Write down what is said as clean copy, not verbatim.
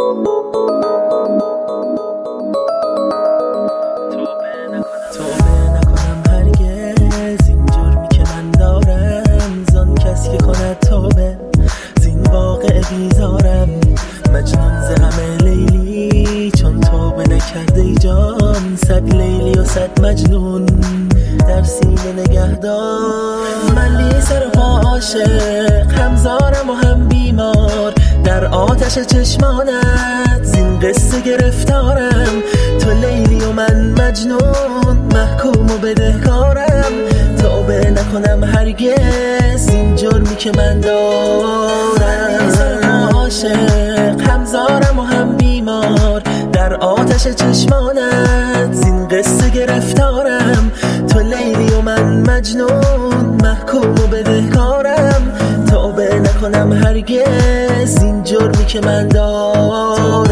توبه نکنم هرگز این جرمی که من دارم، زان کس که کند توبه زین واقع بیزارم. مجنون ز همه لیلی چون توبه نکرده ای جان، صد لیلی و صد مجنون در سینه نگهدار. من بی سر و پا عاشق، همزارم و هم بیمار، در آتش چشمانت زین قصه گرفتارم. تو لیلی و من مجنون، محکوم و بدهکارم. توبه نکنم هرگز این جرمی که من دارم. عاشق، همزارم و هم بیمار، در آتش چشمانت زین قصه گرفتارم. تو لیلی و من مجنون، محکوم و بدهکارم. توبه نکنم هرگز این جرمی که من دارم.